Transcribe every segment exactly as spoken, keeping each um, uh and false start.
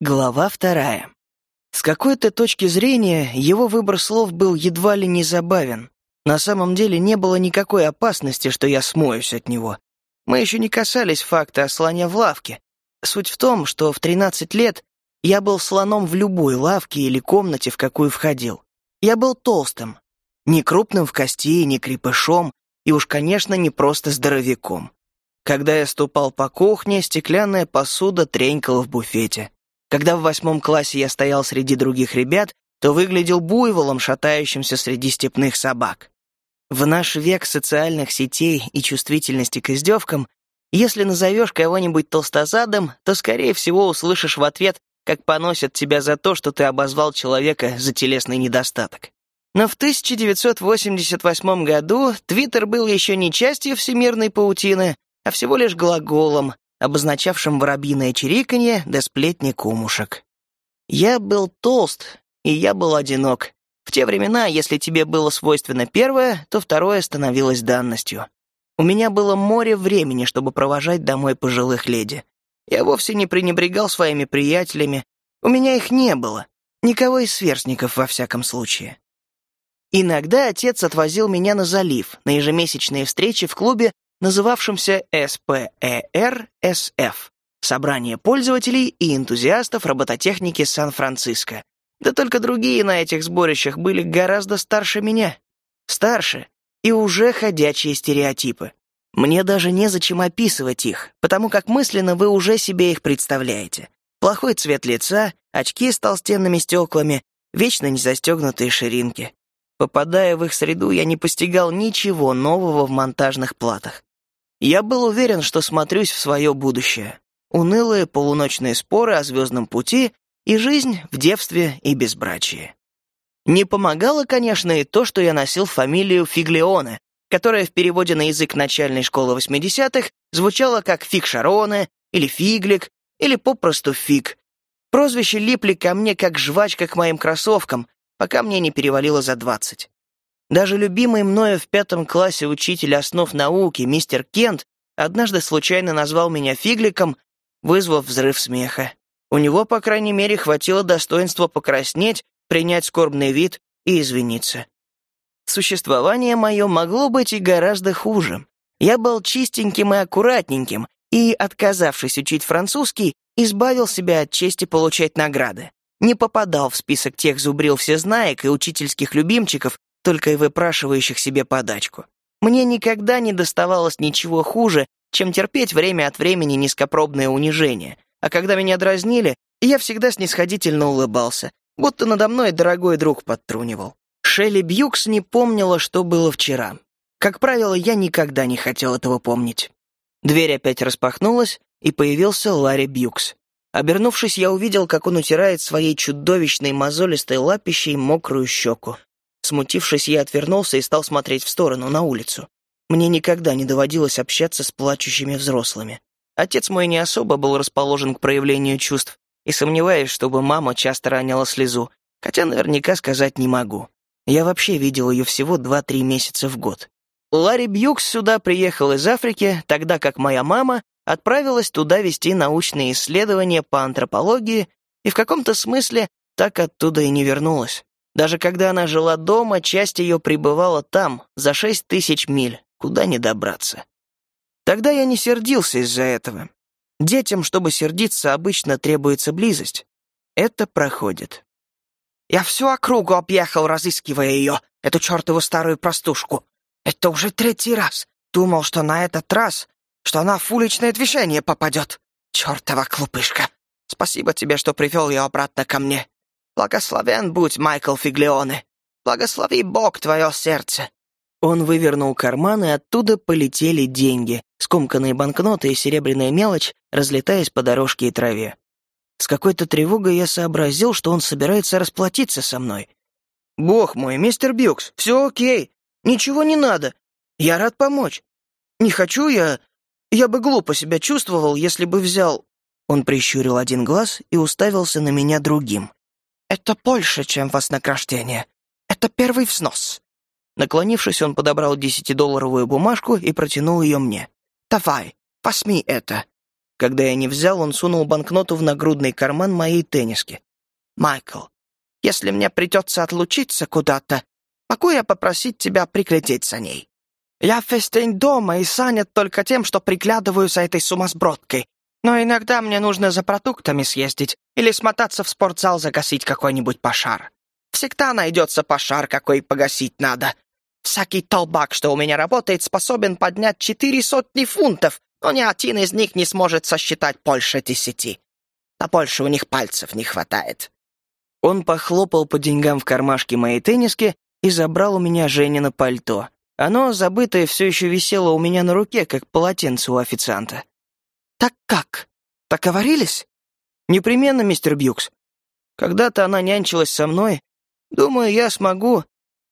Глава вторая. С какой-то точки зрения его выбор слов был едва ли не забавен. На самом деле не было никакой опасности, что я смоюсь от него. Мы еще не касались факта о слоне в лавке. Суть в том, что в тринадцать лет я был слоном в любой лавке или комнате, в какую входил. Я был толстым, не крупным в кости, не крепышом, и уж, конечно, не просто здоровяком. Когда я ступал по кухне, стеклянная посуда тренькала в буфете. Когда в восьмом классе я стоял среди других ребят, то выглядел буйволом, шатающимся среди степных собак. В наш век социальных сетей и чувствительности к издевкам, если назовешь кого-нибудь толстозадом, то, скорее всего, услышишь в ответ, как поносят тебя за то, что ты обозвал человека за телесный недостаток. Но в тысяча девятьсот восемьдесят восьмом году Твиттер был еще не частью всемирной паутины, а всего лишь глаголом, обозначавшим воробьиное чириканье да сплетни кумушек. Я был толст, и я был одинок. В те времена, если тебе было свойственно первое, то второе становилось данностью. У меня было море времени, чтобы провожать домой пожилых леди. Я вовсе не пренебрегал своими приятелями. У меня их не было. Никого из сверстников, во всяком случае. Иногда отец отвозил меня на залив, на ежемесячные встречи в клубе, называвшемся эс пэ э эр эс эф — Собрание пользователей и энтузиастов робототехники Сан-Франциско. Да только другие на этих сборищах были гораздо старше меня. Старше и уже ходячие стереотипы. Мне даже незачем описывать их, потому как мысленно вы уже себе их представляете. Плохой цвет лица, очки с толстенными стеклами, вечно незастегнутые ширинки. Попадая в их среду, я не постигал ничего нового в монтажных платах. Я был уверен, что смотрюсь в свое будущее. Унылые полуночные споры о звездном пути и жизнь в девстве и безбрачии. Не помогало, конечно, и то, что я носил фамилию Фиглеоне, которая в переводе на язык начальной школы восьмидесятых звучала как Фиг Шароне, или Фиглик, или попросту Фиг. Прозвища липли ко мне как жвачка к моим кроссовкам, пока мне не перевалило за двадцать. Даже любимый мною в пятом классе учитель основ науки, мистер Кент, однажды случайно назвал меня Фигликом, вызвав взрыв смеха. У него, по крайней мере, хватило достоинства покраснеть, принять скорбный вид и извиниться. Существование мое могло быть и гораздо хуже. Я был чистеньким и аккуратненьким, и, отказавшись учить французский, избавил себя от чести получать награды. Не попадал в список тех зубрил-всезнаек и учительских любимчиков, только и выпрашивающих себе подачку. Мне никогда не доставалось ничего хуже, чем терпеть время от времени низкопробное унижение, а когда меня дразнили, я всегда снисходительно улыбался, будто надо мной дорогой друг подтрунивал. Шелли Бьюкс не помнила, что было вчера. Как правило, я никогда не хотел этого помнить. Дверь опять распахнулась, и появился Ларри Бьюкс. Обернувшись, я увидел, как он утирает своей чудовищной мозолистой лапищей мокрую щеку. Смутившись, я отвернулся и стал смотреть в сторону, на улицу. Мне никогда не доводилось общаться с плачущими взрослыми. Отец мой не особо был расположен к проявлению чувств, и сомневаюсь, чтобы мама часто роняла слезу, хотя наверняка сказать не могу. Я вообще видел ее всего два-три месяца в год. Ларри Бьюкс сюда приехал из Африки, тогда как моя мама отправилась туда вести научные исследования по антропологии и в каком-то смысле так оттуда и не вернулась. Даже когда она жила дома, часть ее пребывала там, за шесть тысяч миль, куда не добраться. Тогда я не сердился из-за этого. Детям, чтобы сердиться, обычно требуется близость. Это проходит. Я всю округу объехал, разыскивая ее, эту чертову старую простушку. Это уже третий раз. Думал, что на этот раз, что она в уличное движение попадет. Чертова глупышка. Спасибо тебе, что привел ее обратно ко мне. Благословен будь, Майкл Фиглеоне. Благослови Бог твое сердце. Он вывернул карман, и оттуда полетели деньги, скомканные банкноты и серебряная мелочь, разлетаясь по дорожке и траве. С какой-то тревогой я сообразил, что он собирается расплатиться со мной. «Бог мой, мистер Бьюкс, все окей. Ничего не надо. Я рад помочь. Не хочу я... Я бы глупо себя чувствовал, если бы взял...» Он прищурил один глаз и уставился на меня другим. «Это больше, чем вознаграждение. Это первый взнос». Наклонившись, он подобрал десятидолларовую бумажку и протянул ее мне. «Давай, возьми это. Когда я не взял, он сунул банкноту в нагрудный карман моей тенниски. «Майкл, если мне придется отлучиться куда-то, могу я попросить тебя приглядеть за ней? Я весь день дома и занят только тем, что приглядываю за этой сумасбродкой. Но иногда мне нужно за продуктами съездить или смотаться в спортзал загасить какой-нибудь пожар. Всегда найдется пожар, какой погасить надо. Всякий толбак, что у меня работает, способен поднять четыре сотни фунтов, но ни один из них не сможет сосчитать больше десяти. А больше у них пальцев не хватает». Он похлопал по деньгам в кармашке моей тенниски и забрал у меня Женина пальто. Оно, забытое, все еще висело у меня на руке, как полотенце у официанта. «Так как? Договорились?» «Непременно, мистер Бьюкс. Когда-то она нянчилась со мной. Думаю, я смогу...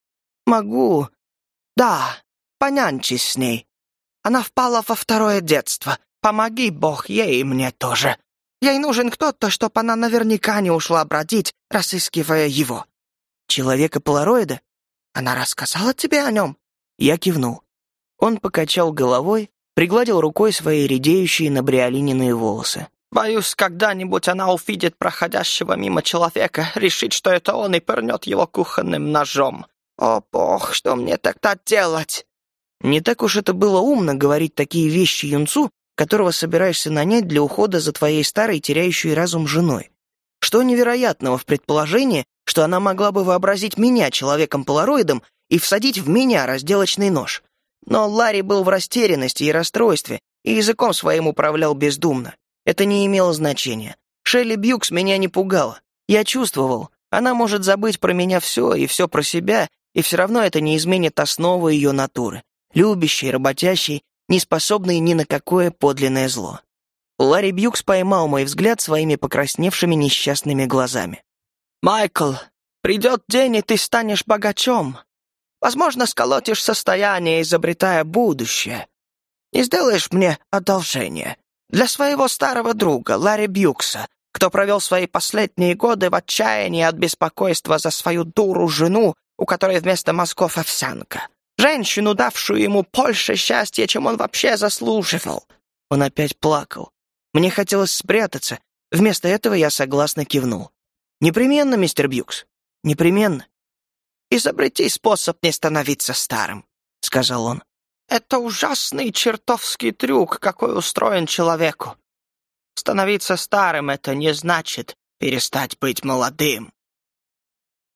могу...» «Да, понянчись с ней. Она впала во второе детство. Помоги, Бог, ей и мне тоже. Ей нужен кто-то, чтоб она наверняка не ушла бродить, разыскивая его». «Человека-полароида?» «Она рассказала тебе о нем?» Я кивнул. Он покачал головой, пригладил рукой свои редеющие набриолиненные волосы. «Боюсь, когда-нибудь она увидит проходящего мимо человека, решит, что это он, и пырнет его кухонным ножом. О, Бог, что мне тогда делать?» Не так уж это было умно говорить такие вещи юнцу, которого собираешься нанять для ухода за твоей старой, теряющей разум женой. Что невероятного в предположении, что она могла бы вообразить меня человеком-полароидом и всадить в меня разделочный нож. Но Ларри был в растерянности и расстройстве, и языком своим управлял бездумно. Это не имело значения. Шелли Бьюкс меня не пугала. Я чувствовал, она может забыть про меня все и все про себя, и все равно это не изменит основу ее натуры. Любящей, работящей, не способной ни на какое подлинное зло. Ларри Бьюкс поймал мой взгляд своими покрасневшими несчастными глазами. «Майкл, придет день, и ты станешь богачом. Возможно, сколотишь состояние, изобретая будущее. Не сделаешь мне одолжение? Для своего старого друга, Ларри Бьюкса, кто провел свои последние годы в отчаянии от беспокойства за свою дуру-жену, у которой вместо мозгов овсянка. Женщину, давшую ему больше счастья, чем он вообще заслуживал». Он опять плакал. Мне хотелось спрятаться. Вместо этого я согласно кивнул. «Непременно, мистер Бьюкс, непременно». «Изобрети способ не становиться старым», — сказал он. «Это ужасный чертовский трюк, какой устроен человеку. Становиться старым — это не значит перестать быть молодым».